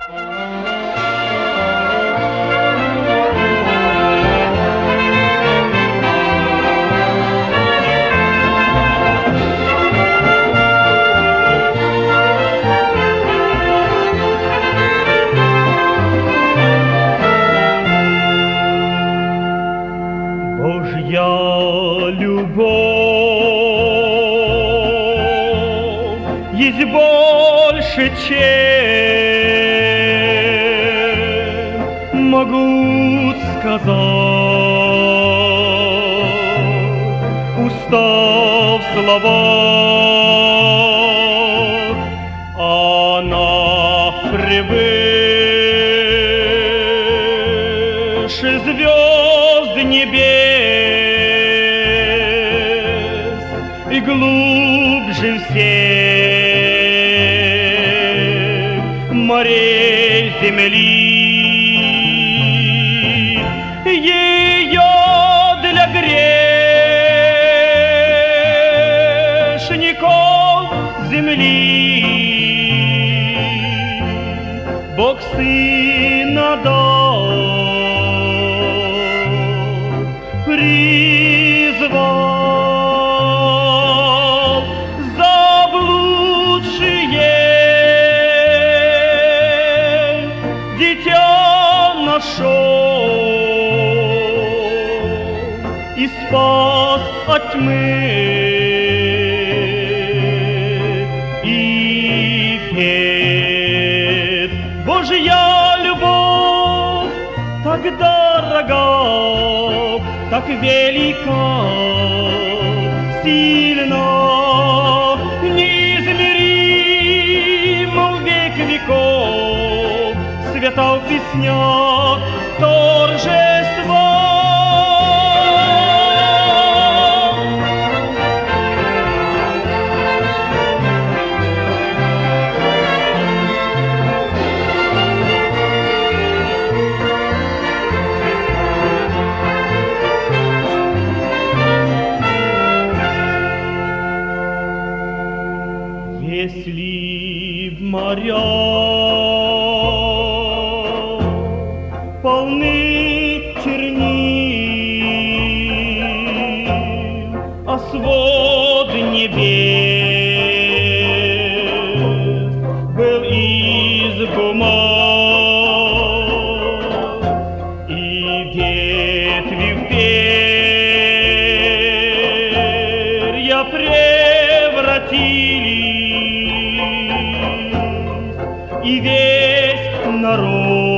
Есть больше, чем могут сказать уста в словах. Она превыше звезд небес и глубже всех морей земли. Ее для грешников земли Бог Сына дал, призвал заблудшие, дитя нашел и спас от тьмы. И петь Божья любовь так дорога, так велика, сильна, неизмерима в век веков, свята в песнях торжества. Если в моря полны чернил, а свод небес был из бумаг, и ветви в перья превратились, и весь народ